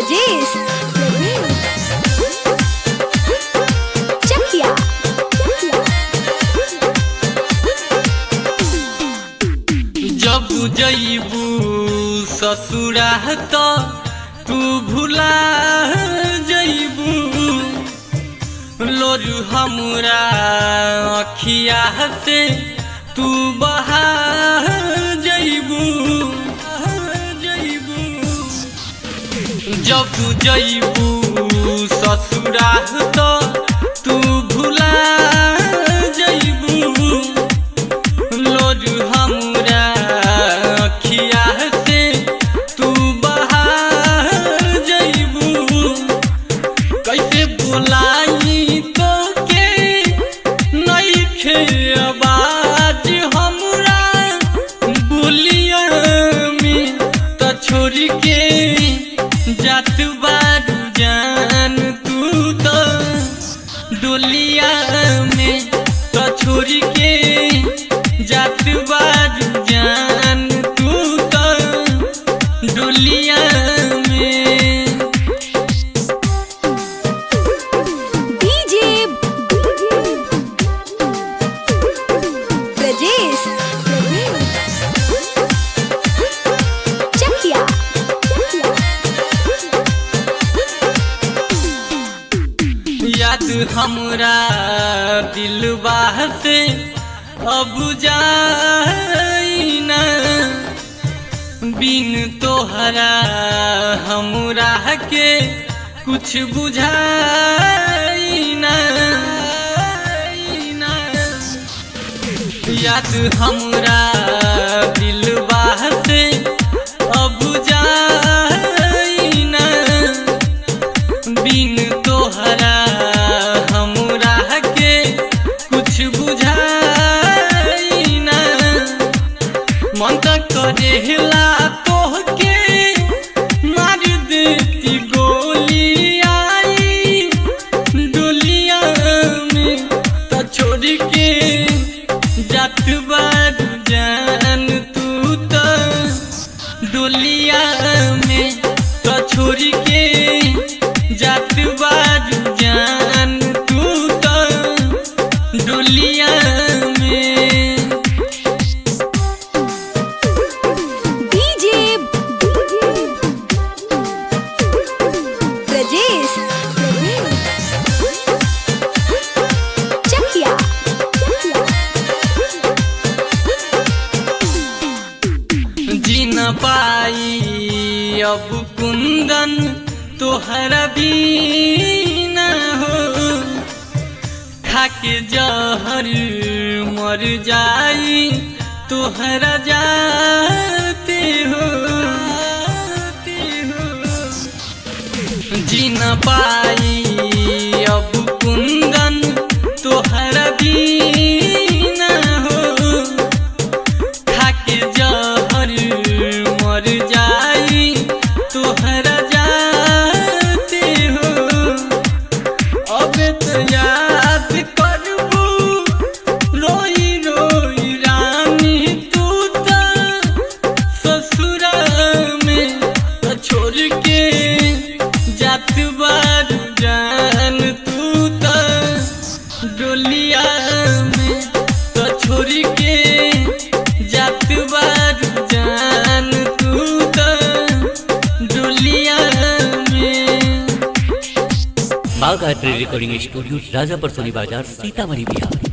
ब्रजेश चकिया जब जइबू ससुरा तो तू भुला जइबू लोर हमरा अखिया से तू बहा जइबू जब जइबू ससुरा तो तू भुला जइबू लोर हमरा अखिया से तू बहा जइबू कैसे बुलाई तो के नइखे आवाज हमरा बोलिया में तो छोड़ के जात बारू जान तू तो डोलिया में तो छोड़ के जात बारू जान तू तो डोलिया में डीजे ब्रजेश चकिया याद हमरा दिलवा से अब जाई ना बिन तोहरा हमरा के कुछ बुझाई ना याद हमरा दिलवा से अब जाई ना बिन तोहरा हमरा के कुछ बुझाई ना मन तक करेला तोहके मार देती गोली आई डोलिया में तो छोड़ के जात बारू जान तू तो डोलिया में तो छोड़ के जात बारू जान तू तो डोलिया में डीजे ब्रजेश चकिया जी न पाई अब कुंदन तोहरा भी न हो खाके जहर मर जाई तोहरा जाते हो जी न पाई अब कुंदन तोहरा भी न हो खाके जहर मर जाई तोहरा जाते हो अब तो याद करबू रोई रोई रानी तू तो ससुरा में तो छोड़ के जात बारू जान तू तो डोलिया में तो छोड़ के जात बारू जान तू तो डोलिया में बाघ art recording studio Rajapur Soni Bazar Sitamarhi Bihar.